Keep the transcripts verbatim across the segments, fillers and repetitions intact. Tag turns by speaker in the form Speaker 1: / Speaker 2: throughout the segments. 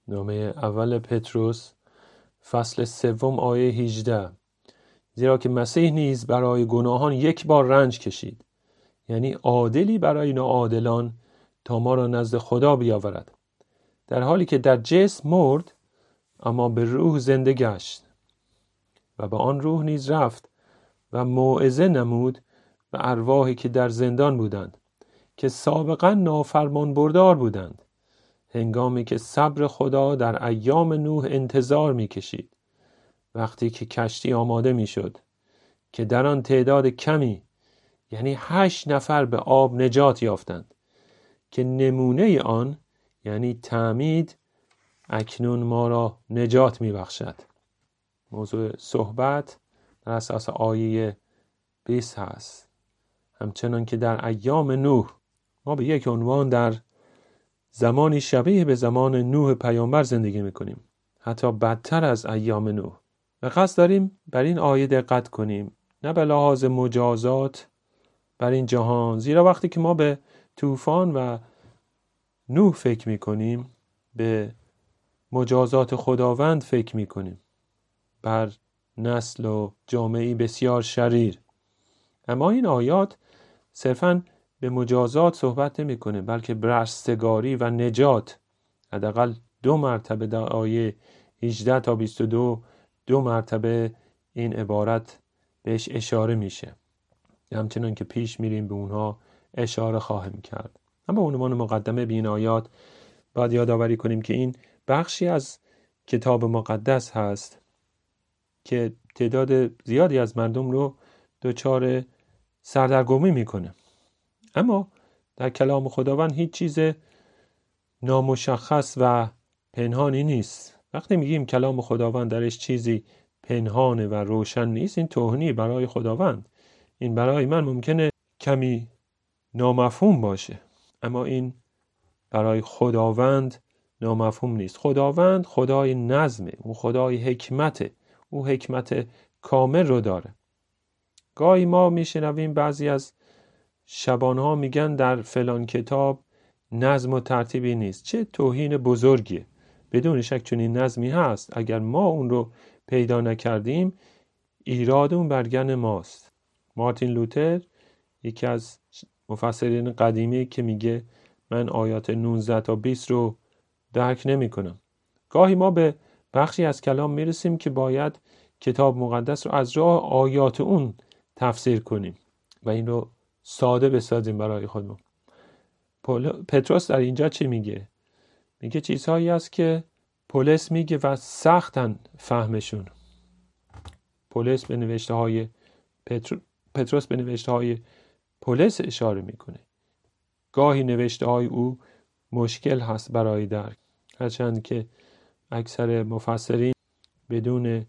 Speaker 1: نامه اول پتروس فصل سوم آیه هجده. زیرا که مسیح نیز برای گناهان یک بار رنج کشید، یعنی عادلی برای ناعادلان، تا ما را نزد خدا بیاورد، در حالی که در جسم مرد اما به روح زنده گشت و به آن روح نیز رفت و موعظه نمود به ارواحی که در زندان بودند، که سابقا نافرمان بردار بودند، هنگامی که صبر خدا در ایام نوح انتظار می کشید، وقتی که کشتی آماده می شد که در آن تعداد کمی، یعنی هشت نفر، به آب نجات یافتند، که نمونه آن، یعنی تعمید، اکنون ما را نجات می بخشد. موضوع صحبت در اساس آیه بیست هست. همچنان که در ایام نوح، ما به یک عنوان در زمانی شبیه به زمان نوح پیامبر زندگی میکنیم، حتی بدتر از ایام نوح. و قصد داریم بر این آیه دقت کنیم، نه به لحاظ مجازات بر این جهان، زیرا وقتی که ما به طوفان و نوح فکر میکنیم، به مجازات خداوند فکر میکنیم بر نسل و جامعه بسیار شریر. اما این آیات صرفاً به مجازات صحبت نمی کنه، بلکه بر رستگاری و نجات. حداقل دو مرتبه در آیه هجده تا بیست و دو دو مرتبه این عبارت بهش اشاره میشه. همچنان که پیش میریم به اونها اشاره خواهیم کرد. اما به عنوان مقدمه به این آیات باید یادآوری کنیم که این بخشی از کتاب مقدس هست که تعداد زیادی از مردم رو دچار سردرگمی میکنه. اما در کلام خداوند هیچ چیز نامشخص و پنهانی نیست. وقتی میگیم کلام خداوند درش چیزی پنهانه و روشن نیست، این توهینی برای خداوند. این برای من ممکنه کمی نامفهوم باشه، اما این برای خداوند نامفهوم نیست. خداوند خدای نظمه، او خدای حکمته، او حکمت کامل رو داره. گاهی ما میشنویم بعضی از شبانها میگن در فلان کتاب نظم و ترتیبی نیست. چه توهین بزرگیه! بدون شک چنین نظمی هست. اگر ما اون رو پیدا نکردیم، ایراد اون برگن ماست. مارتین لوتر، یکی از مفسرین قدیمی، که میگه من آیات نوزده تا بیست رو درک نمی کنم. گاهی ما به بخشی از کلام میرسیم که باید کتاب مقدس رو از راه آیات اون تفسیر کنیم و این رو ساده بسازیم برای خودمون. پتروس در اینجا چی میگه؟ میگه چیزهایی هست که پولس میگه و سختن فهمشون. پولس به نوشته های پتر... پتروس به نوشته های پولس اشاره میکنه. گاهی نوشته های او مشکل هست برای درک، هرچند که اکثر مفسرین بدون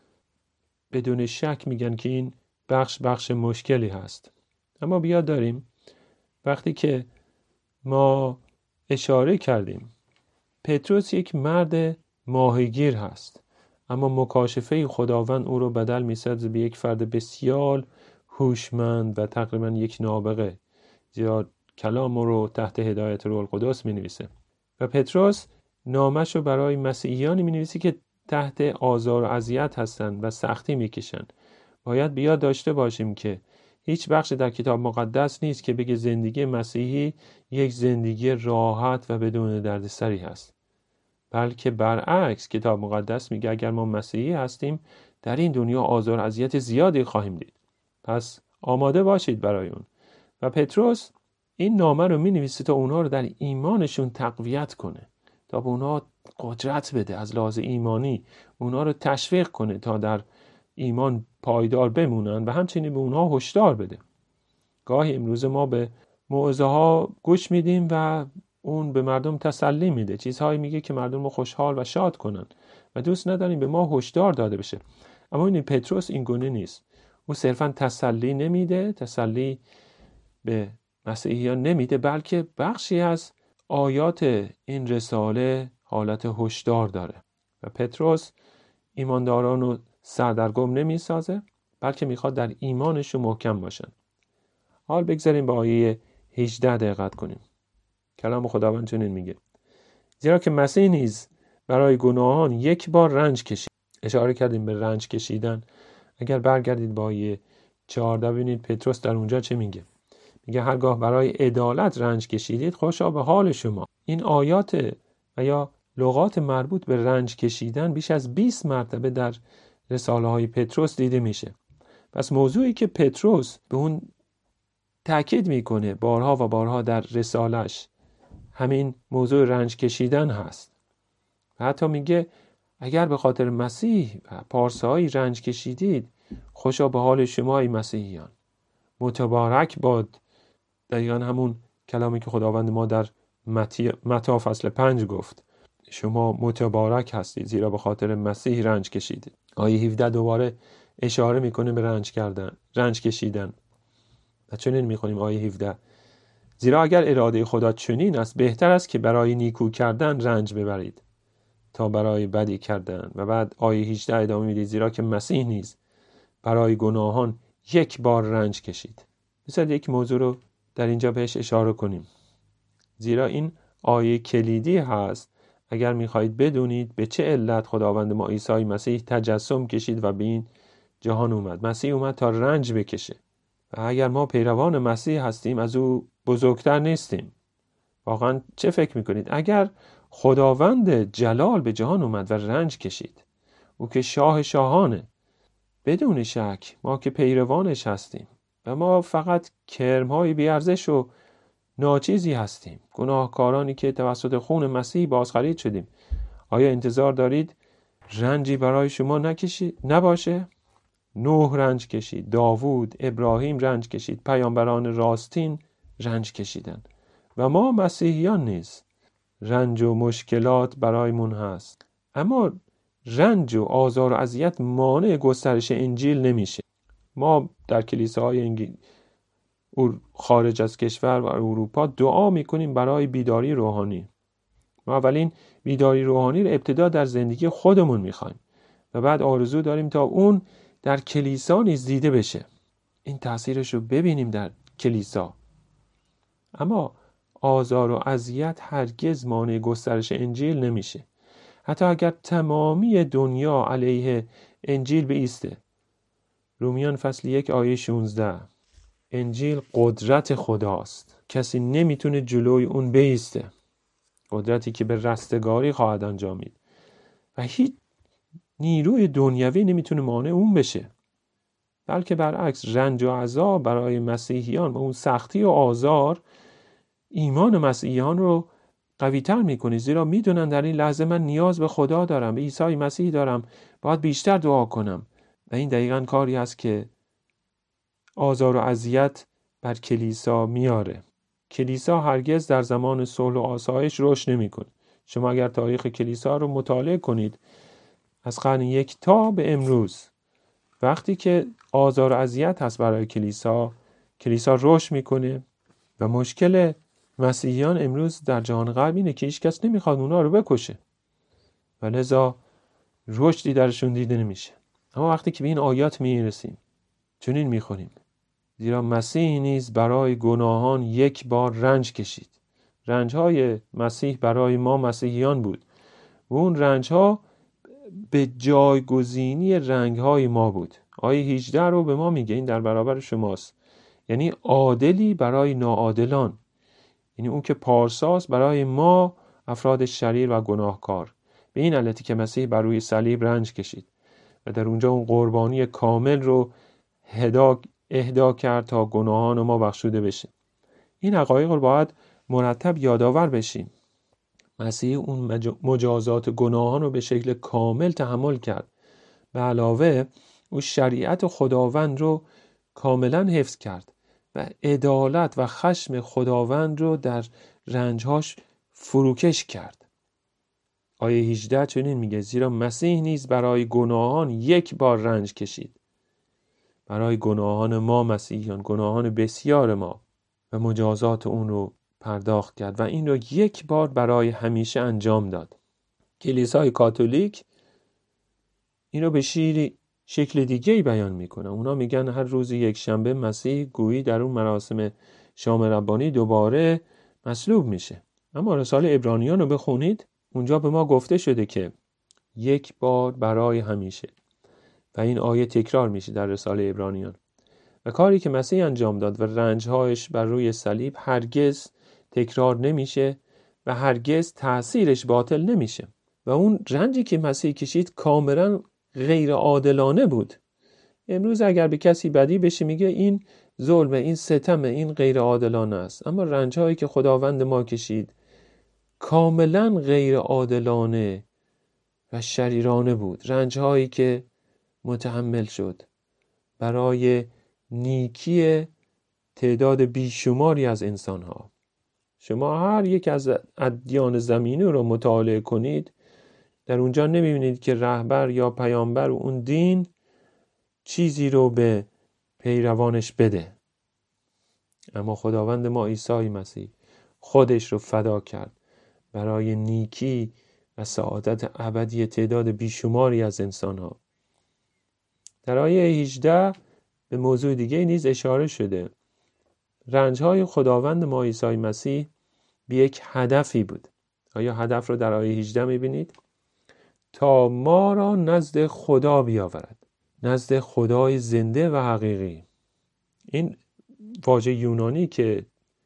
Speaker 1: بدون شک میگن که این بخش بخش مشکلی هست. اما بیاد داریم وقتی که ما اشاره کردیم پتروس یک مرد ماهیگیر هست، اما مکاشفه خداوند او رو بدل می‌سازه به یک فرد بسیار هوشمند و تقریبا یک نابغه، زیرا کلام رو تحت هدایت روح القدس می‌نویسه. و پتروس نامش رو برای مسیحیانی می‌نویسه که تحت آزار و اذیت هستن و سختی می‌کشن. باید بیاد داشته باشیم که هیچ بخش در کتاب مقدس نیست که بگه زندگی مسیحی یک زندگی راحت و بدون دردسری هست، بلکه برعکس کتاب مقدس میگه اگر ما مسیحی هستیم در این دنیا آزار و اذیت زیادی خواهیم دید، پس آماده باشید برای اون. و پتروس این نامه رو مینویسه تا اونها رو در ایمانشون تقویت کنه، تا به اونها قدرت بده از لحاظ ایمانی، اونها رو تشویق کنه تا در ایمان پایدار بمونن و همچنین به اونها هشدار بده. گاهی امروز ما به موعظه ها گوش میدیم و اون به مردم تسلی میده، چیزهایی میگه که مردم رو خوشحال و شاد کنن و دوست نداریم به ما هشدار داده بشه. اما این پتروس این گونه نیست. او صرفا تسلی نمیده، تسلی به مسیحیان نمیده، بلکه بخشی از آیات این رساله حالت هشدار داره. و پتروس ایمانداران رو سردرگم نمیسازه، بلکه میخواد در ایمانشون محکم باشن. حال بگذاریم به آیه هجده دقت کنیم. کلام خداوند چنین میگه: زیرا که مسیح نیز برای گناهان یک بار رنج کشید. اشاره کردیم به رنج کشیدن. اگر برگردید با آیه چهارده ببینید پتروس در اونجا چه میگه. میگه هرگاه برای عدالت رنج کشیدید خوشا به حال شما. این آیات و یا لغات مربوط به رنج کشیدن بیش از بیست مرتبه در رساله های پتروس دیده میشه. پس موضوعی که پتروس به اون تأکید میکنه بارها و بارها در رسالش همین موضوع رنج کشیدن هست. و حتی میگه اگر به خاطر مسیح و پارسایی رنج کشیدید خوشا به حال شما ای مسیحیان. متبارک باد، دقیقا همون کلامی که خداوند ما در متی فصل پنج گفت، شما متبارک هستید زیرا به خاطر مسیح رنج کشیدید. آیه هفده دوباره اشاره میکنه به رنج کردن، رنج کشیدن. و چنین میخونیم آیه هفده: زیرا اگر اراده خدا چنین است بهتر است که برای نیکو کردن رنج ببرید تا برای بدی کردن. و بعد آیه هجده ادامه میدید: زیرا که مسیح نیز برای گناهان یک بار رنج کشید. مثلا یک موضوع رو در اینجا بهش اشاره کنیم، زیرا این آیه کلیدی هست. اگر میخواهید بدونید به چه علت خداوند ما عیسی مسیح تجسم کشید و به این جهان اومد. مسیح اومد تا رنج بکشه و اگر ما پیروان مسیح هستیم از او بزرگتر نیستیم. واقعا چه فکر میکنید اگر خداوند جلال به جهان اومد و رنج کشید، او که شاه شاهانه، بدون شک ما که پیروانش هستیم و ما فقط کرم‌های بی‌ارزش و ناچیزی هستیم، گناهکارانی که توسط خون مسیح بازخرید شدیم، آیا انتظار دارید رنجی برای شما نکشید نباشه؟ نوح رنج کشید، داوود، ابراهیم رنج کشید، پیامبران راستین رنج کشیدن و ما مسیحیان نیز رنج و مشکلات برایمون هست. اما رنج و آزار و اذیت مانع گسترش انجیل نمیشه. ما در کلیساهای انگلیس خارج از کشور و اروپا دعا میکنیم برای بیداری روحانی. ما اولین بیداری روحانی رو ابتدا در زندگی خودمون میخوایم و بعد آرزو داریم تا اون در کلیسا نیز دیده بشه، این تاثیرش رو ببینیم در کلیسا. اما آزار و اذیت هرگز مانع گسترش انجیل نمیشه، حتی اگر تمامی دنیا علیه انجیل بایسته. رومیان فصل یک آیه شانزده: انجیل قدرت خداست، کسی نمیتونه جلوی اون بایسته، قدرتی که به رستگاری خواهد انجامید و هیچ نیروی دنیوی نمیتونه مانع اون بشه. بلکه برعکس رنج و عذاب برای مسیحیان و اون سختی و آزار ایمان مسیحیان رو قوی تر میکنه، زیرا میدونن در این لحظه من نیاز به خدا دارم، به عیسی مسیح دارم، باید بیشتر دعا کنم. و این دقیقاً کاری است که آزار و اذیت بر کلیسا میاره. کلیسا هرگز در زمان صلح و آسایش رشد نمیکنه. شما اگر تاریخ کلیسا رو مطالعه کنید از قرن یک تا به امروز، وقتی که آزار و اذیت هست برای کلیسا، کلیسا رشد میکنه. و مشکل مسیحیان امروز در جهان غرب اینه که هیچ کس نمیخواد اونا رو بکشه و لذا رشدی درشون دیده نمیشه. اما وقتی که به این آیات میرسیم چنین میخونیم: زیرا مسیح نیز برای گناهان یک بار رنج کشید. رنجهای مسیح برای ما مسیحیان بود و اون رنجها به جایگزینی رنگهای ما بود. آیه هجده رو به ما میگه این در برابر شماست، یعنی عادلی برای ناعادلان، یعنی اون که پارساست برای ما افراد شریر و گناهکار. به این علتی که مسیح بر روی صلیب رنج کشید و در اونجا اون قربانی کامل رو هدا اهدا کرد تا گناهان ما بخشوده بشه. این حقایق رو باید مرتب یادآور بشیم. مسیح اون مجازات گناهان رو به شکل کامل تحمل کرد. به علاوه او شریعت خداوند رو کاملا حفظ کرد و عدالت و خشم خداوند رو در رنجهاش فروکش کرد. آیه هجده چنین میگه: زیرا مسیح نیز برای گناهان یک بار رنج کشید. برای گناهان ما مسیحیان، گناهان بسیار ما، و مجازات اون رو پرداخت کرد و این رو یک بار برای همیشه انجام داد. کلیسای کاتولیک این رو به شیری شکل دیگه‌ای بیان میکنه. اونا میگن هر روز یک شنبه مسیح گویی در اون مراسم شام ربانی دوباره مصلوب میشه. اما رساله عبرانیان رو بخونید اونجا به ما گفته شده که یک بار برای همیشه، و این آیه تکرار میشه در رساله عبرانیان. و کاری که مسیح انجام داد و رنجهایش بر روی صلیب هرگز تکرار نمیشه و هرگز تأثیرش باطل نمیشه. و اون رنجی که مسیح کشید کاملا غیر عادلانه بود. امروز اگر به کسی بدی بشه میگه این ظلم، این ستم، این غیر عادلانه است. اما رنجهایی که خداوند ما کشید کاملا غیر عادلانه و شریرانه بود. رنجهایی که متحمل شد برای نیکی تعداد بیشماری از انسانها. شما هر یک از ادیان زمینی رو مطالعه کنید، در اونجا نمیبینید که رهبر یا پیامبر اون دین چیزی رو به پیروانش بده. اما خداوند ما عیسی مسیح خودش رو فدا کرد برای نیکی و سعادت ابدی تعداد بیشماری از انسانها. در آیه هجده به موضوع دیگه نیز اشاره شده. رنجهای خداوند ما عیسی مسیح به یک هدفی بود. آیا هدف رو در آیه هجده میبینید؟ تا ما را نزد خدا بیاورد، نزد خدای زنده و حقیقی. این واژه یونانی که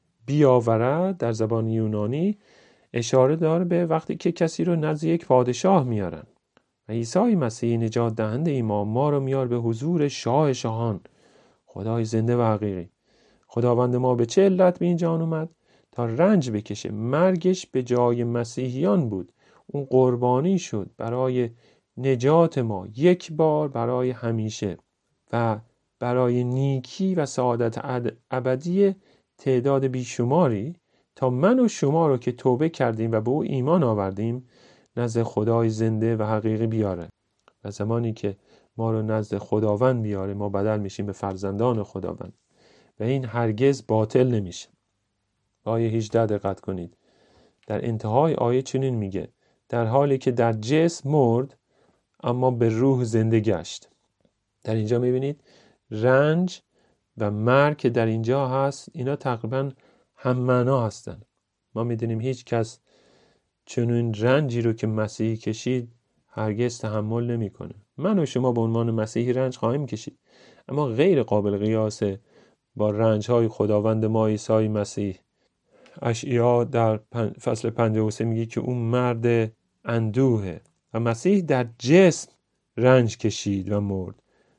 Speaker 1: بیاورد در زبان یونانی اشاره داره به وقتی که کسی رو نزد یک پادشاه میارن. و عیسی مسیح نجات دهنده ایمان ما رو میار به حضور شاه شاهان، خدای زنده و حقیقی. خداوند ما به چه علت به این جهان اومد؟ تا رنج بکشه. مرگش به جای مسیحیان بود. اون قربانی شد برای نجات ما، یک بار برای همیشه، و برای نیکی و سعادت ابدی تعداد بیشماری، تا من و شما رو که توبه کردیم و به او ایمان آوردیم نزد خدای زنده و حقیقی بیاره. و زمانی که ما رو نزد خداوند بیاره ما بدل میشیم به فرزندان خداوند و این هرگز باطل نمیشه. آیه هجده دقت کنید. در انتهای آیه چنین میگه: در حالی که در جسم مرد اما به روح زنده گشت. در اینجا میبینید رنج و مرگ که در اینجا هست اینا تقریبا هم معنا هستن. ما میدونیم هیچ کس چنین رنجی رو که مسیحی کشید هرگز تحمل نمیکنه. من و شما به عنوان مسیحی رنج خواهیم کشید، اما غیر قابل قیاسه با رنج‌های خداوند ما عیسی مسیح. اشعیا در فصل پنجاه و سه میگه که اون مرد اندوهه و مسیح در جسم رنج کشید و مرد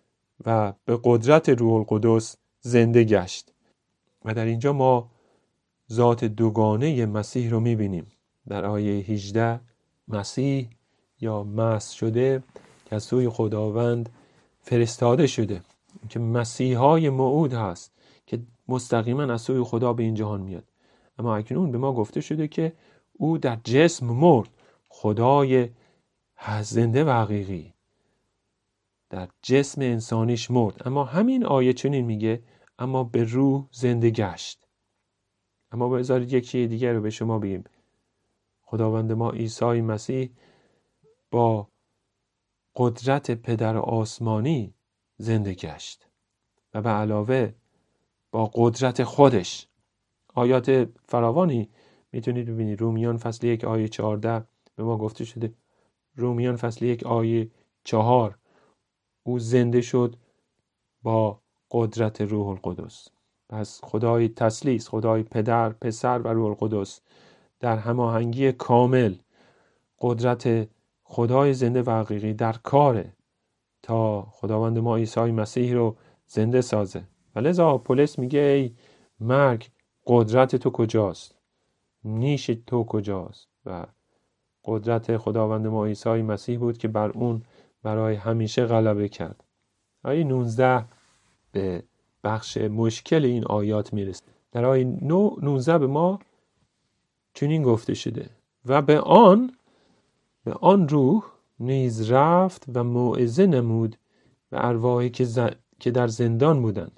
Speaker 1: و به قدرت روح القدس زنده گشت. و در اینجا ما ذات دوگانه مسیح رو میبینیم. در آیه هجده مسیح یا مسح شده که از سوی خداوند فرستاده شده، که مسیحای موعود هست که مستقیما از سوی خدا به این جهان میاد. اما اکنون به ما گفته شده که او در جسم مرد، خدای زنده و حقیقی در جسم انسانیش مرد. اما همین آیه چنین میگه اما به روح زنده گشت. اما بذارید یک چیز دیگر رو به شما بگیم. خداوند ما عیسی مسیح با قدرت پدر آسمانی زنده گشت و به علاوه با قدرت خودش. آیات فراوانی میتونید ببینید. رومیان فصل یک آیه چهارده به ما گفته شده. رومیان فصل یک آیه چهار او زنده شد با قدرت روح القدس. پس خدای تثلیث، خدای پدر، پسر و روح القدس در هماهنگی کامل قدرت خدای زنده و حقیقی در کاره تا خداوند ما عیسی مسیح رو زنده سازه. و لذا پولس میگه ای مرگ قدرت تو کجاست؟ نیش تو کجاست؟ و قدرت خداوند ما عیسی مسیح بود که بر اون برای همیشه غلبه کرد. آیه نوزده به بخش مشکل این آیات میرسه. در آیه نوزده به ما چنین گفته شده: و به آن به آن روح نیز رفت و موعظه نمود و ارواحی که, ز... که در زندان بودند.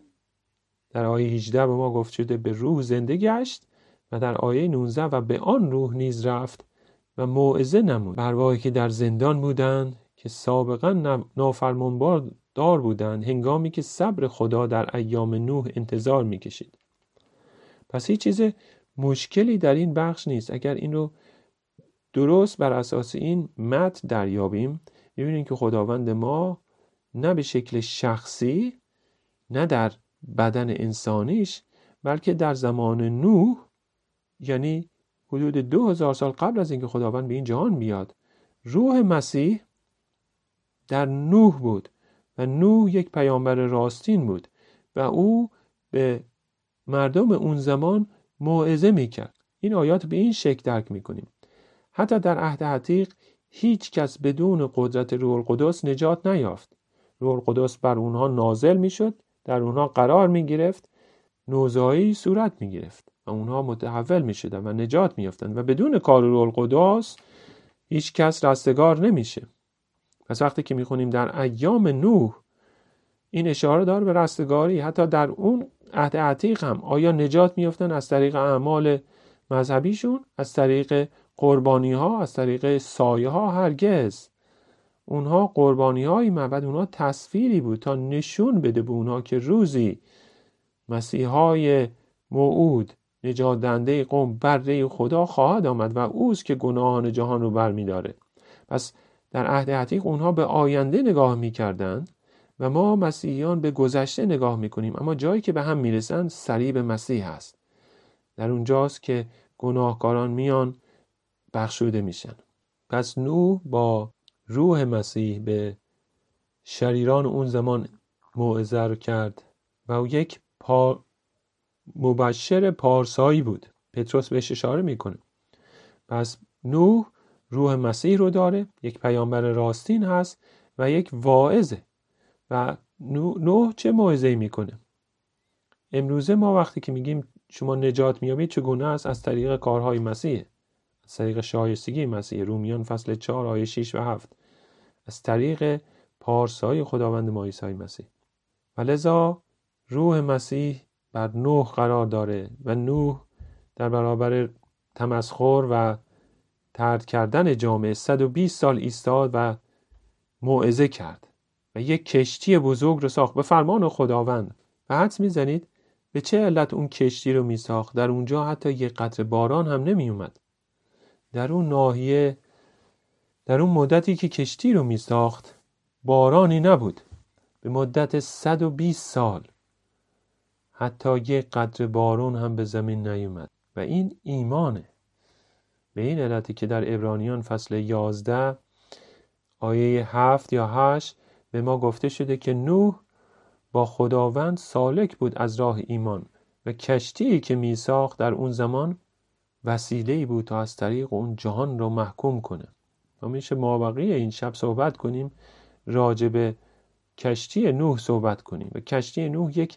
Speaker 1: در آیه هجده به ما گفته شده به روح زنده گشت و در آیه نوزده و به آن روح نیز رفت و موعظه نمود و ارواحی که در زندان بودند که سابقا نافرمانبار دار بودند هنگامی که صبر خدا در ایام نوح انتظار میکشید. پس هیچ چیز مشکلی در این بخش نیست. اگر این رو درست بر اساس این متن دریابیم، می‌بینیم که خداوند ما نه به شکل شخصی، نه در بدن انسانیش، بلکه در زمان نوح، یعنی حدود دو هزار سال قبل از اینکه خداوند به این جهان بیاد، روح مسیح در نوح بود و نوح یک پیامبر راستین بود و او به مردم اون زمان موعظه میکرد. این آیات به این شکل درک میکنیم. حتی در عهد عتیق هیچ کس بدون قدرت روح القدس نجات نیافت. روح القدس بر اونها نازل میشد، در اونها قرار میگرفت، نوزایی صورت میگرفت و اونها متحول میشدن و نجات میافتند و بدون کار روح القدس هیچ کس رستگار نمیشه. پس وقتی که میخونیم در ایام نوح، این اشاره داره به رستگاری. حتی در اون عهد عتیق هم آیا نجات میافتن از طریق اعمال مذهبیشون، از طریق قربانی ها، از طریق سایه ها؟ هرگز. اونها قربانی های معبد، اونها تصویری بود تا نشون بده به اونها که روزی مسیحای موعود، نجات دهنده قوم، بره خدا خواهد آمد و اوست که گناهان جهان رو برمی‌داره. پس در عهد عتیق اونها به آینده نگاه می‌کردن و ما مسیحیان به گذشته نگاه می‌کنیم، اما جایی که به هم میرسن صلیب مسیح هست. در اونجاست که گناهکاران میان بخشوده میشن. پس نوح با روح مسیح به شریران اون زمان موعظه رو کرد و او یک پا مبشر پارسایی بود. پتروس بهش اشاره میکنه. پس نوح روح مسیح رو داره، یک پیامبر راستین هست و یک واعظه. و نوح چه موعظه‌ای میکنه؟ امروزه ما وقتی که میگیم شما نجات میابید چگونه است؟ از طریق کارهای مسیح، از طریق شایستگی مسیح. رومیان فصل چهار آیه شش و هفت. از طریق پارسایی خداوند ما عیسی مسیح. و لذا روح مسیح بر نوح قرار داره و نوح در برابر تمسخر و طرد کردن جامعه صد و بیست سال ایستاد و موعظه کرد و یک کشتی بزرگ رو ساخت به فرمان خداوند. و حدس میزنید به چه علت اون کشتی رو میساخت؟ در اونجا حتی یک قطره باران هم نمی اومد. در اون ناحیه، در اون مدتی که کشتی رو میساخت بارانی نبود. به مدت صد و بیست سال حتی یک قطره بارون هم به زمین نیومد. و این ایمانه. به این علتی که در عبرانیان فصل یازده آیه هفت یا هشت به ما گفته شده که نوح با خداوند سالک بود از راه ایمان و کشتی که می ساخت در اون زمان وسیله‌ای بود تا از طریق اون جهان رو محکوم کنه. ما میشه مابقی این شب صحبت کنیم راجع به کشتی نوح صحبت کنیم. و کشتی نوح یک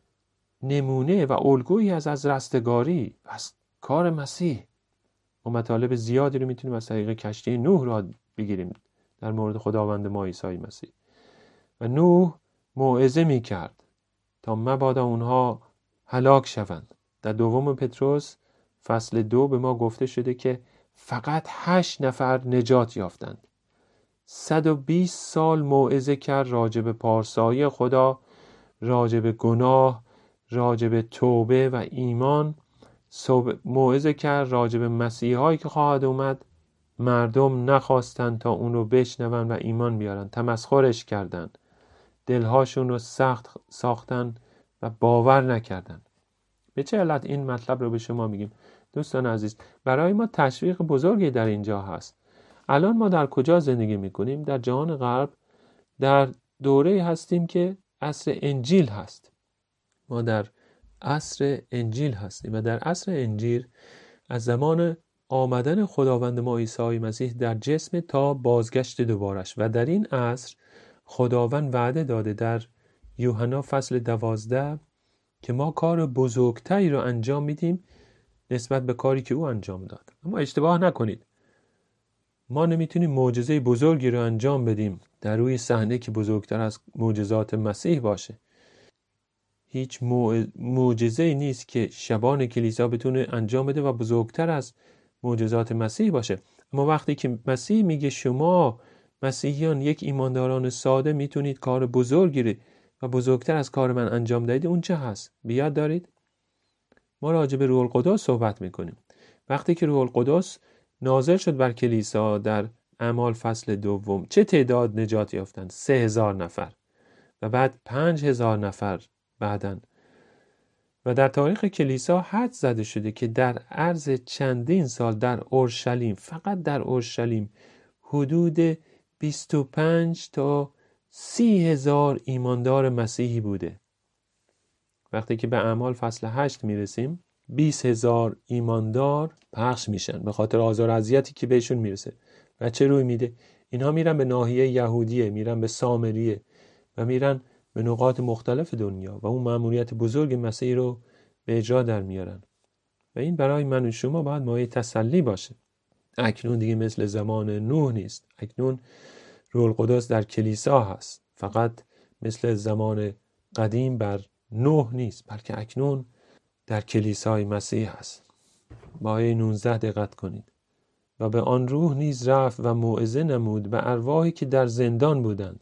Speaker 1: نمونه و الگویی از از رستگاری از کار مسیح. ما مطالب زیادی رو میتونیم از طریق کشتی نوح را بگیریم در مورد خداوند ما عیسی مسیح. و نوح موعظه میکرد تا مبادا اونها هلاک شوند. در دوم پتروس فصل دو به ما گفته شده که فقط هشت نفر نجات یافتند. صد و بیست سال موعظه کرد راجع به پارسایی خدا، راجع به گناه، راجع به توبه و ایمان. موعظه کرد راجع به مسیحایی که خواهد اومد. مردم نخواستند تا اون رو بشنون و ایمان بیارن، تمسخرش کردن، دلهاشون رو سخت ساختن و باور نکردن. به چه علت این مطلب رو به شما میگیم؟ دوستان عزیز، برای ما تشویق بزرگی در اینجا هست. الان ما در کجا زندگی میکنیم؟ در جهان غرب در دوره هستیم که عصر انجیل هست. ما در عصر انجیل هستیم و در عصر انجیل از زمان آمدن خداوند ما عیسی مسیح در جسم تا بازگشت دوبارش. و در این عصر خداوند وعده داده در یوحنا فصل دوازده که ما کار بزرگتری رو انجام میدیم نسبت به کاری که او انجام داد. اما اشتباه نکنید، ما نمیتونیم معجزه بزرگی رو انجام بدیم در روی صحنه که بزرگتر از معجزات مسیح باشه. هیچ معجزه‌ای نیست که شبان کلیسا بتونه انجام بده و بزرگتر از معجزات مسیح باشه. اما وقتی که مسیح میگه شما مسیحیان، یک ایمانداران ساده، میتونید کار بزرگی و بزرگتر از کار من انجام دهید، اون چه هست؟ بیاد دارید؟ ما راجع به روح القدس صحبت میکنیم. وقتی که روح القدس نازل شد بر کلیسا در اعمال فصل دوم، چه تعداد نجات یافتند؟ سه هزار نفر و بعد پنج هزار نفر بعدن. و در تاریخ کلیسا حد زده شده که در عرض چندین سال در اورشلیم، فقط در اورشلیم، حدود بیست و پنج تا سی هزار ایماندار مسیحی بوده. وقتی که به اعمال فصل هشت میرسیم، بیست هزار ایماندار پخش میشن به خاطر آزار و اذیتی که بهشون میرسه. و چه روی میده؟ اینها میرن به ناحیه یهودیه، میرن به سامریه و میرن به نقاط مختلف دنیا و اون مأموریت بزرگ مسیح رو به اجرا در میارن. و این برای من و شما باید مایه تسلی باشه. اکنون دیگه مثل زمان نوح نیست. اکنون روح القدس در کلیسا هست. فقط مثل زمان قدیم بر نوح نیست، بلکه اکنون در کلیسای مسیح هست. با آیه نوزده دقت کنید. و به آن روح نیز رفت و موعظه نمود به ارواحی که در زندان بودند.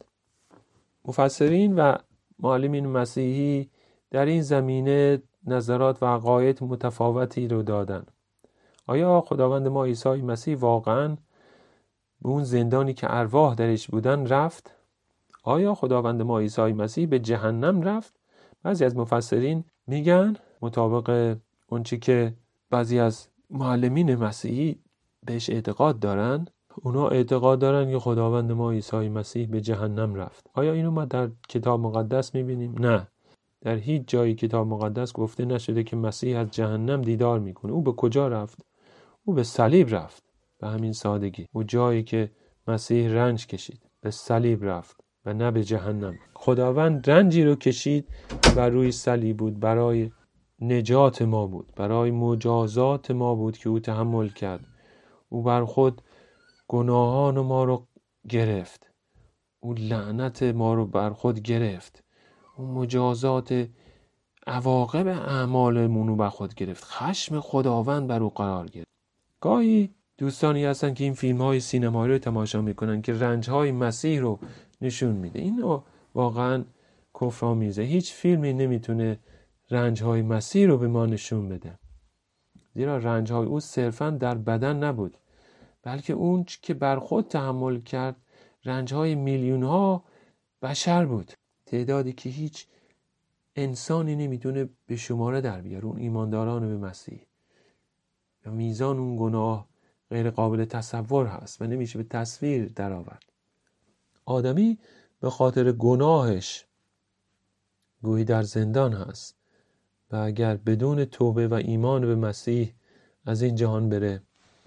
Speaker 1: مفسرین و معلمین مسیحی در این زمینه نظرات و عقاید متفاوتی رو دادن. آیا خداوند ما عیسی مسیح واقعاً به اون زندانی که ارواح درش بودن رفت؟ آیا خداوند ما عیسی مسیح به جهنم رفت؟ بعضی از مفسرین میگن مطابق اون چی که بعضی از معلمین مسیحی بهش اعتقاد دارن، اونا اعتقاد دارن که خداوند ما عیسی مسیح به جهنم رفت. آیا اینو ما در کتاب مقدس میبینیم؟ نه. در هیچ جایی کتاب مقدس گفته نشده که مسیح از جهنم دیدار میکنه. او به کجا رفت؟ او به صلیب رفت. به همین سادگی. او جایی که مسیح رنج کشید به صلیب رفت و نه به جهنم. خداوند رنجی رو کشید و روی صلیب بود، برای نجات ما بود، برای مجازات ما بود که او تحمل کرد. او بر خود گناهان ما رو گرفت. او لعنت ما رو بر خود گرفت. او مجازات عواقب اعمالمون رو بر خود گرفت. خشم خداوند بر او قرار گرفت. گاهی دوستانی هستن که این فیلم های سینمایی رو تماشا میکنن که رنج های مسیح رو نشون میده. این واقعا کفرآمیزه. هیچ فیلمی نمیتونه رنج های مسیح رو به ما نشون بده، زیرا رنج های او صرفا در بدن نبود، بلکه اون که بر خود تحمل کرد رنج های میلیون ها بشر بود، تعدادی که هیچ انسانی نمیتونه به شماره در بیاره. اون ایمانداران به مسیح و میزان اون گناه غیر قابل تصور هست و نمیشه به تصویر در آورد. آدمی به خاطر گناهش گویی در زندان هست و اگر بدون توبه و ایمان به مسیح از این جهان بره،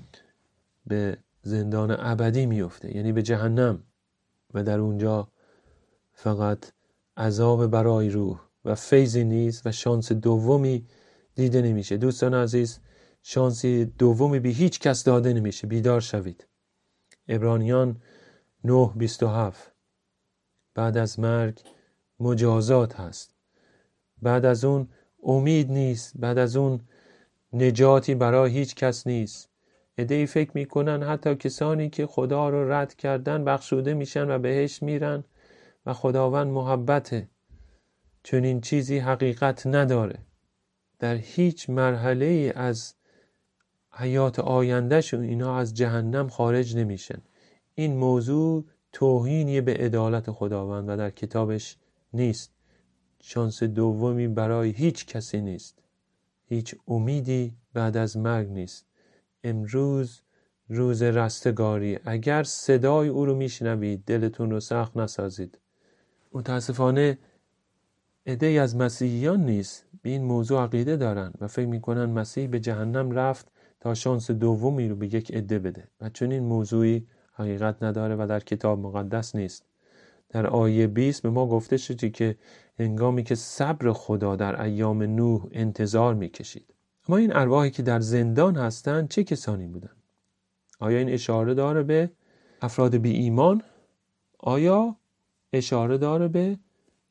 Speaker 1: به زندان ابدی میفته، یعنی به جهنم، و در اونجا فقط عذاب برای روح و فیضی نیست و شانس دومی دیده نمیشه. دوستان عزیز، شانسی دومی به هیچ کس داده نمیشه. بیدار شوید. عبرانیان نه بیست و هفت. بعد از مرگ مجازات هست. بعد از اون امید نیست. بعد از اون نجاتی برای هیچ کس نیست. عده‌ای فکر میکنن حتی کسانی که خدا رو رد کردن بخشوده میشن و بهشت میرن و خداوند محبته. چون این چیزی حقیقت نداره. در هیچ مرحله از حیات آیندهشون اینا از جهنم خارج نمیشن. این موضوع توهینی به عدالت خداوند و در کتابش نیست. شانس دومی برای هیچ کسی نیست. هیچ امیدی بعد از مرگ نیست. امروز روز رستگاری. اگر صدای او رو میشنوید دلتون رو سخت نسازید. متاسفانه عده‌ای از مسیحیان نیست به این موضوع عقیده دارن و فکر میکنن مسیح به جهنم رفت تا شانس دومی رو به یک عده بده و چون این موضوعی حقیقت نداره و در کتاب مقدس نیست. در آیه بیست به ما گفته شده که هنگامی که صبر خدا در ایام نوح انتظار میکشید. اما این ارواحی که در زندان هستن چه کسانی بودن؟ آیا این اشاره داره به افراد بی ایمان؟ آیا اشاره داره به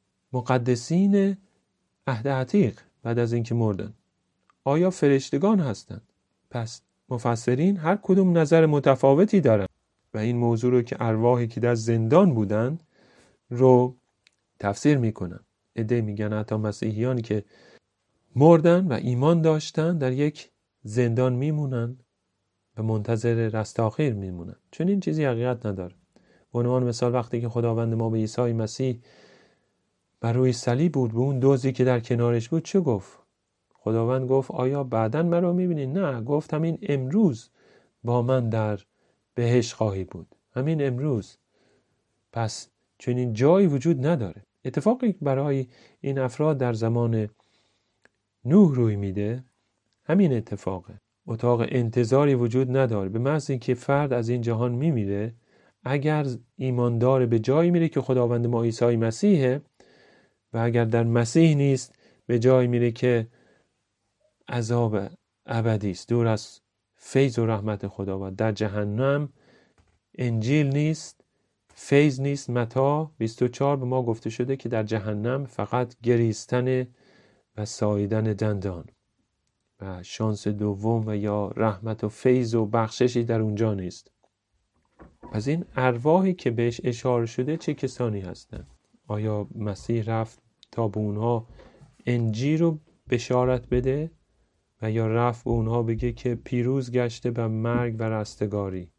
Speaker 1: مقدسین عهد عتیق بعد از اینکه مردن؟ آیا فرشتگان هستند؟ پس مفسرین هر کدوم نظر متفاوتی دارن و این موضوع رو که ارواحی که در زندان بودن رو تفسیر میکنن. عده میگن حتی مسیحیانی که مردن و ایمان داشتن در یک زندان میمونن و منتظر رستاخیز میمونن، چون این چیزی حقیقت نداره. به عنوان مثال وقتی که خداوند ما به عیسی مسیح بر روی صلیب بود، به اون دزدی که در کنارش بود چه گفت؟ خداوند گفت آیا بعداً مرا میبینی؟ نه، گفت همین امروز با من در بهشت خواهی بود، همین امروز. پس چون این جایی وجود نداره. اتفاقی برای این افراد در زمان نوح روی میده همین اتفاقه. اتاق انتظاری وجود نداره. به محض اینکه فرد از این جهان میمیره، اگر ایماندار به جایی میره که خداوند ما عیسی مسیحه، و اگر در مسیح نیست به جایی میره که عذاب ابدی است، دور از فیض و رحمت خداوند. در جهنم انجیل نیست، فیض نیست. متی بیست و چهار به ما گفته شده که در جهنم فقط گریستن و ساییدن دندان و شانس دوم و یا رحمت و فیض و بخششی در اونجا نیست. از این ارواحی که بهش اشاره شده چه کسانی هستند؟ آیا مسیح رفت تا به اونها انجیل رو بشارت بده و یا رفت به اونها بگه که پیروز گشته به مرگ و رستگاری؟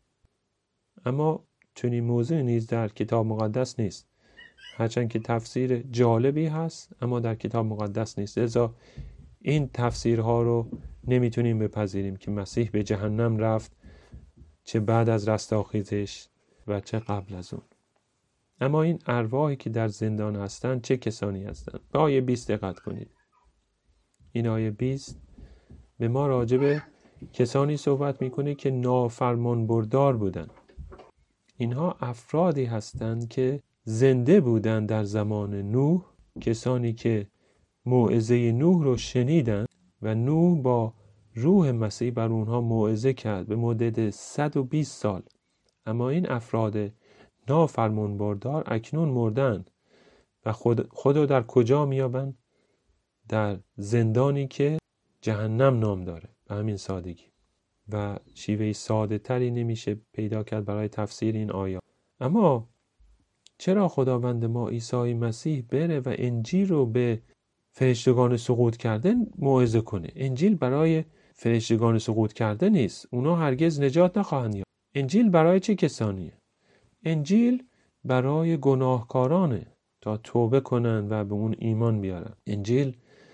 Speaker 1: اما چنین موضوعی نیز در کتاب مقدس نیست، هرچند که تفسیر جالبی هست اما در کتاب مقدس نیست. لذا این تفسیرها رو نمیتونیم بپذیریم که مسیح به جهنم رفت، چه بعد از رستاخیزش و چه قبل از اون. اما این ارواحی که در زندان هستند چه کسانی هستند؟ به آیه بیست دقت کنید. این آیه بیست به ما راجع به کسانی صحبت میکنه که نافرمان بردار بودند. اینها افرادی هستند که زنده بودند در زمان نوح، کسانی که موعظه نوح رو شنیدن و نوح با روح مسیح بر اونها موعظه کرد به مدت صد و بیست سال. اما این افراد نافرمان بردار اکنون مردن و خود خودو در کجا میابن؟ در زندانی که جهنم نام داره، به همین سادگی. و شیوه ساده تری نمیشه پیدا کرد برای تفسیر این آیات. اما چرا خداوند ما عیسی مسیح بره و انجیل رو به فرشتگان سقوط کرده موعظه کنه؟ انجیل برای فرشتگان سقوط کرده نیست، اونا هرگز نجات نخواهند یافت. انجیل برای چه کسانیه؟ انجیل برای گناهکارانه تا توبه کنن و به اون ایمان بیارن. انجیل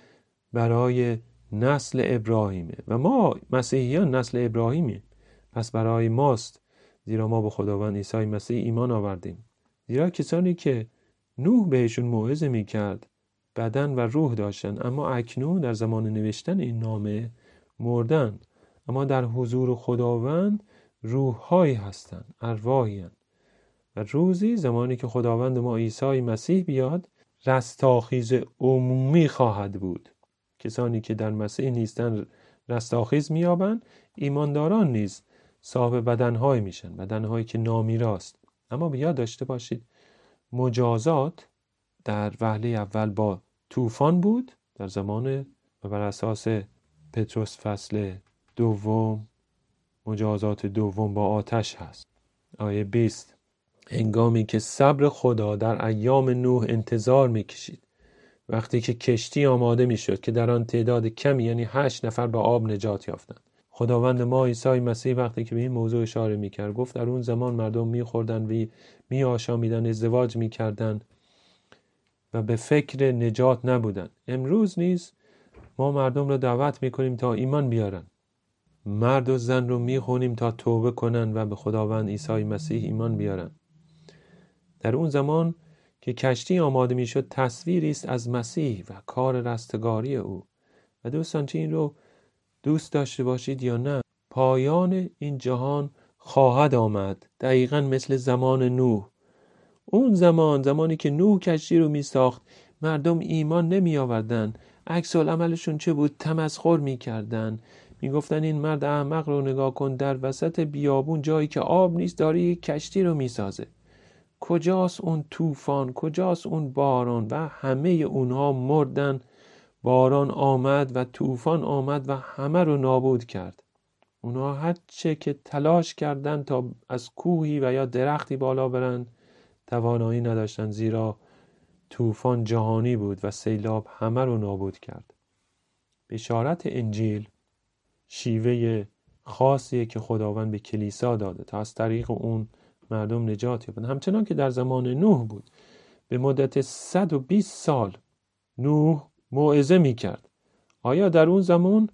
Speaker 1: برای نسل ابراهیمه و ما مسیحیان نسل ابراهیمیم، پس برای ماست، زیرا ما به خداوند عیسی مسیح ایمان آوردیم. زیرا کسانی که نوح بهشون موعظه میکرد بدن و روح داشتن، اما اکنون در زمان نوشتن این نامه مردن، اما در حضور خداوند روح‌هایی هستند، ارواحی هستند. و روزی زمانی که خداوند ما عیسی مسیح بیاد رستاخیز عمومی خواهد بود. کسانی که در مسیح نیستن رستاخیز میابند، ایمانداران نیز صاحب بدنهای میشن، بدنهایی که نامیراست. اما بیاد داشته باشید مجازات در وهله اول با طوفان بود در زمان، و بر اساس پتروس فصل دوم مجازات دوم با آتش هست. آیه بیست: هنگامی که صبر خدا در ایام نوح انتظار میکشید، وقتی که کشتی آماده میشد که در آن تعداد کمی یعنی هشت نفر به آب نجات یافتند. خداوند ما عیسی مسیح وقتی که به این موضوع اشاره میکرد گفت در اون زمان مردم میخوردن و میآشامیدن، ازدواج میکردن و به فکر نجات نبودن. امروز نیز ما مردم رو دعوت میکنیم تا ایمان بیارن. مرد و زن رو میخونیم تا توبه کنن و به خداوند عیسی مسیح ایمان بیارن. در اون زمان که کشتی آماده میشد تصویری است از مسیح و کار رستگاری او. و دوستان چه این رو دوست داشته باشید یا نه، پایان این جهان خواهد آمد دقیقاً مثل زمان نوح. اون زمان، زمانی که نوح کشتی رو می ساخت، مردم ایمان نمی آوردن. عکس العملشون چه بود؟ تمسخر می کردن. می گفتن این مرد احمق رو نگاه کن، در وسط بیابون جایی که آب نیست داره یک کشتی رو می سازه. کجاست اون طوفان؟ کجاست اون باران؟ و همه اونها مردن. باران آمد و طوفان آمد و همه رو نابود کرد. اونها هر چه که تلاش کردن تا از کوهی و یا درختی بالا برن توانایی نداشتن، زیرا طوفان جهانی بود و سیلاب همه رو نابود کرد. بشارت انجیل شیوه خاصیه که خداوند به کلیسا داده تا از طریق اون مردم نجات یابند. همچنان که در زمان نوح بود، به مدت صد و بیست سال نوح موعظه میکرد. آیا در اون زمان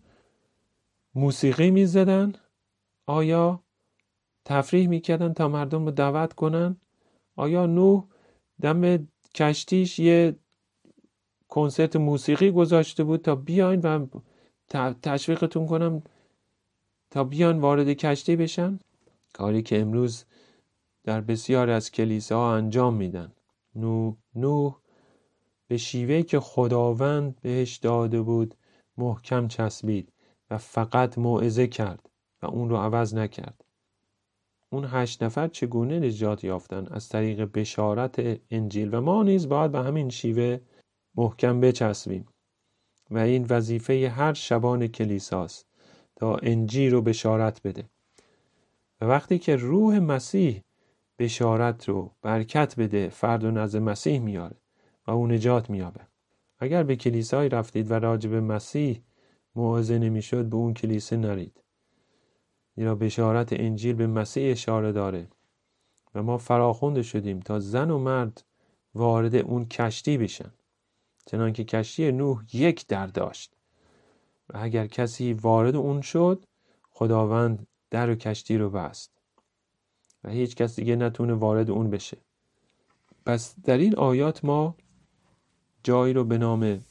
Speaker 1: موسیقی میزدن؟ آیا تفریح میکردن تا مردم رو دعوت کنن؟ آیا نوح دم کشتیش یه کنسرت موسیقی گذاشته بود تا بیاین و تشویقتون کنم تا بیان وارد کشتی بشن؟ کاری که امروز در بسیار از کلیساها انجام میدن. نوح نوح به شیوهی که خداوند بهش داده بود محکم چسبید و فقط موعظه کرد و اون رو عوض نکرد. اون هشت نفر چگونه نجات یافتن؟ از طریق بشارت انجیل، و ما نیز باید به همین شیوه محکم بچسبیم و این وظیفه هر شبان کلیساست تا انجیل رو بشارت بده. و وقتی که روح مسیح بشارت رو برکت بده، فرد و نزد مسیح میاره و اون نجات میابه. اگر به کلیسایی رفتید و راجع به مسیح موعظه نمیشد، به اون کلیسه نرید، زیرا بشارت انجیل به مسیح اشاره داره و ما فراخوانده شدیم تا زن و مرد وارد اون کشتی بشن، چنانکه کشتی نوح یک در داشت و اگر کسی وارد اون شد، خداوند در و کشتی رو بست و هیچ کس دیگه نتونه وارد اون بشه. پس در این آیات ما جایی رو به نام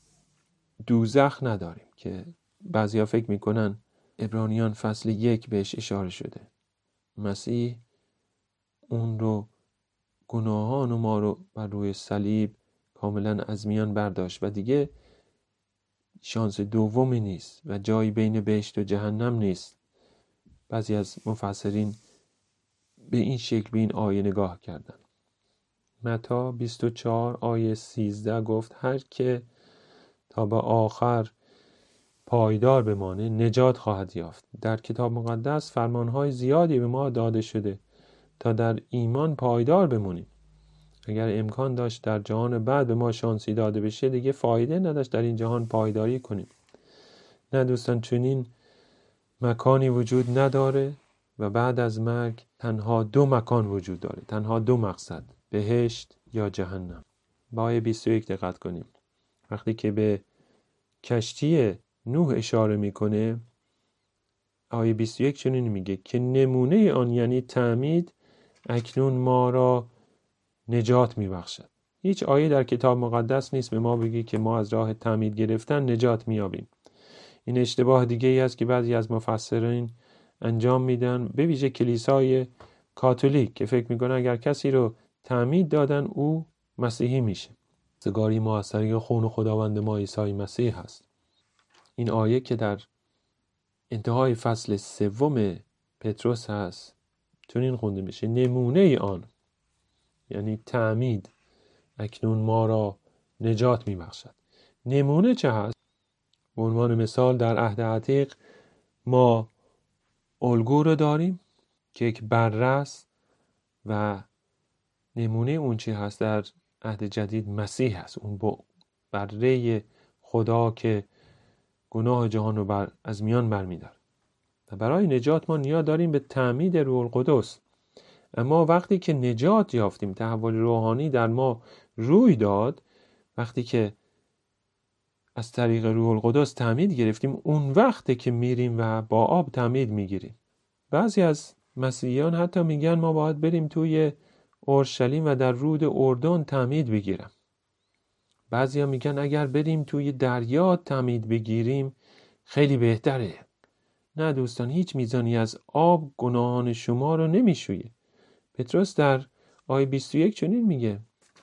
Speaker 1: دوزخ نداریم که بعضیا فکر میکنن عبرانیان فصل یک بهش اشاره شده. مسیح اون رو، گناهان ما رو بر روی صلیب کاملا از میان برداشت و دیگه شانس دومی نیست و جایی بین بهشت و جهنم نیست. بعضی از مفسرین به این شکل به این آیه نگاه کردن. متی بیست و چهار آیه سیزده گفت هر که تا به آخر پایدار بمانه نجات خواهد یافت. در کتاب مقدس فرمانهای زیادی به ما داده شده تا در ایمان پایدار بمونیم. اگر امکان داشت در جهان بعد به ما شانسی داده بشه، دیگه فایده نداشت در این جهان پایداری کنیم. نه دوستان، چنین مکانی وجود نداره و بعد از مرگ تنها دو مکان وجود داره، تنها دو مقصد، بهشت یا جهنم. با آیه بیست و یک دقت کنیم. وقتی که به کشتی نوح اشاره میکنه، آیه بیست و یک چنین میگه که نمونه آن یعنی تعمید اکنون ما را نجات میبخشد. هیچ آیه در کتاب مقدس نیست به ما بگی که ما از راه تعمید گرفتن نجات میابیم. این اشتباه دیگه ای است که بعضی از مفسرین انجام میدن، به ویژه کلیسای کاتولیک، که فکر میکنن اگر کسی رو تعمید دادن او مسیحی میشه. سگاری ما از طریق خون خداوند ما عیسی مسیح هست. این آیه که در انتهای فصل سوم پتروس هست چنین خونده میشه نمونه آن یعنی تعمید اکنون ما را نجات میبخشد. نمونه چه هست؟ به عنوان مثال در عهد عتیق ما الگو رو داریم که یک بره است و نمونه اون چی هست در عهد جدید مسیح هست، اون بره خدا که گناه جهان رو بر از میان برمی‌داره. و برای نجات ما نیاز داریم به تعمید روح القدس. اما وقتی که نجات یافتیم، تحول روحانی در ما روی داد، وقتی که از طریق روح القدس تعمید گرفتیم، اون وقته که میریم و با آب تعمید میگیریم. بعضی از مسیحیان حتی میگن ما باید بریم توی اورشلیم و در رود اردن تعمید بگیرم. بعضی ها میگن اگر بریم توی دریا تعمید بگیریم خیلی بهتره. نه دوستان، هیچ میزانی از آب گناهان شما رو نمیشویه. پتروس در آیه بیست و یک چنین میگه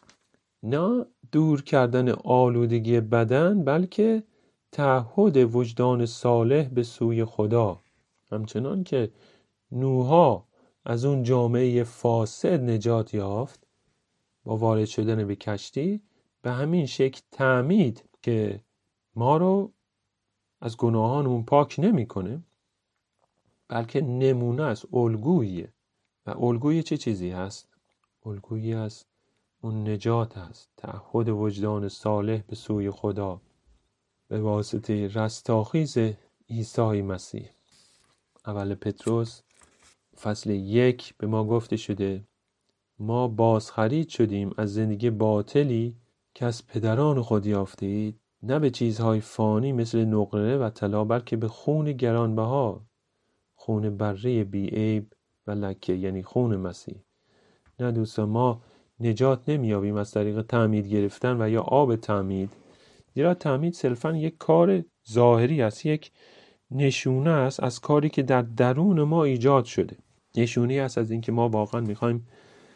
Speaker 1: نه دور کردن آلودگی بدن، بلکه تعهد وجدان صالح به سوی خدا. همچنان که نوح از اون جامعه فاسد نجات یافت با وارد شدن به کشتی، به همین شکل تعمید که ما رو از گناهانمون پاک نمی‌کنه، بلکه نمونه است، الگوییه. و الگوی چه چیزی هست؟ الگویی است اون نجات هست، تعهد وجدان صالح به سوی خدا به واسطه رستاخیز عیسی مسیح. اول پتروس فصل یک به ما گفته شده ما بازخرید شدیم از زندگی باطلی که از پدران خود یافته اید، نه به چیزهای فانی مثل نقره و طلا، بلکه به خون گرانبها، خون بره بی عیب و لکه، یعنی خون مسیح. نه دوستان، ما نجات نمیابیم از طریق تعمید گرفتن و یا آب تعمید، زیرا تعمید صرفاً یک کار ظاهری است، یک نشونه است از کاری که در درون ما ایجاد شده، نشونی است از اینکه ما واقعاً میخوایم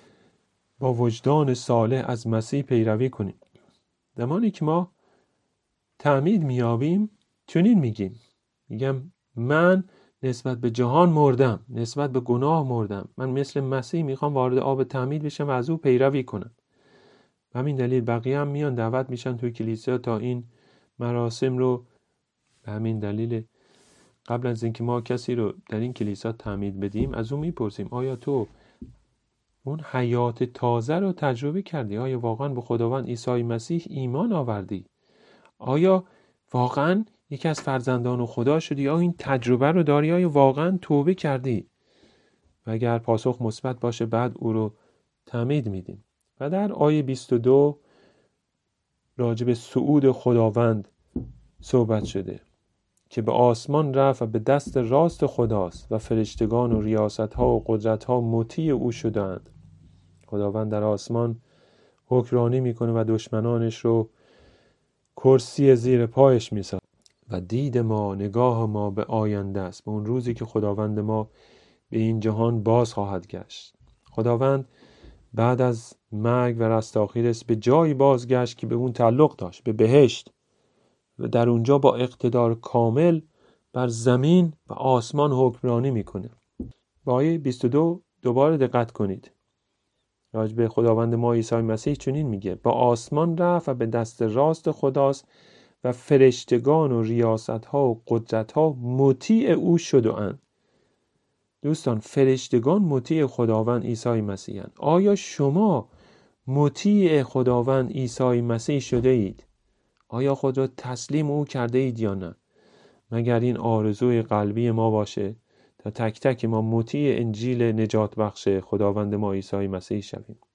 Speaker 1: با وجدان صالح از مسیح پیروی کنیم. زمانی که ما تعمید میابیم چنین میگیم، میگم من نسبت به جهان مردم، نسبت به گناه مردم، من مثل مسیح میخوام وارد آب تعمید بشم و از او پیروی کنم. به همین دلیل بقیه هم میان دعوت میشن توی کلیسا تا این مراسم رو. به همین دلیل قبل از اینکه ما کسی رو در این کلیسا تعمید بدیم از او میپرسیم آیا تو اون حیات تازه رو تجربه کردی؟ آیا واقعا به خداوند عیسی مسیح ایمان آوردی؟ آیا واقعا یکی از فرزندان خدا شدی؟ آیا این تجربه رو داری؟ آیا واقعا توبه کردی؟ و اگر پاسخ مثبت باشه بعد او رو تعمید میدیم. و در آیه بیست و دو راجع به صعود خداوند صحبت شده که به آسمان رفت و به دست راست خداست و فرشتگان و ریاست ها و قدرت ها مطیع او شدند. خداوند در آسمان حکمرانی میکنه و دشمنانش رو کرسی زیر پایش میسازه و دید ما، نگاه ما به آینده است، به اون روزی که خداوند ما به این جهان باز خواهد گشت. خداوند بعد از مرگ و رستاخیز به جایی بازگشت که به اون تعلق داشت، به بهشت، و در اونجا با اقتدار کامل بر زمین و آسمان حکمرانی میکنه. با آیه بیست و دو دوباره دقت کنید. راجع به خداوند ما عیسی مسیح چنین میگه با آسمان رفت و به دست راست خداست و فرشتگان و ریاست ها و قدرت ها مطیع او شدند. دوستان، فرشتگان مطیع خداوند عیسی مسیح هستند. آیا شما مطیع خداوند عیسی مسیح شده اید؟ آیا خود را تسلیم او کرده اید یا نه؟ مگر این آرزوی قلبی ما باشه تا تک تک ما مطیع انجیل نجات بخش خداوند ما عیسی مسیح شویم.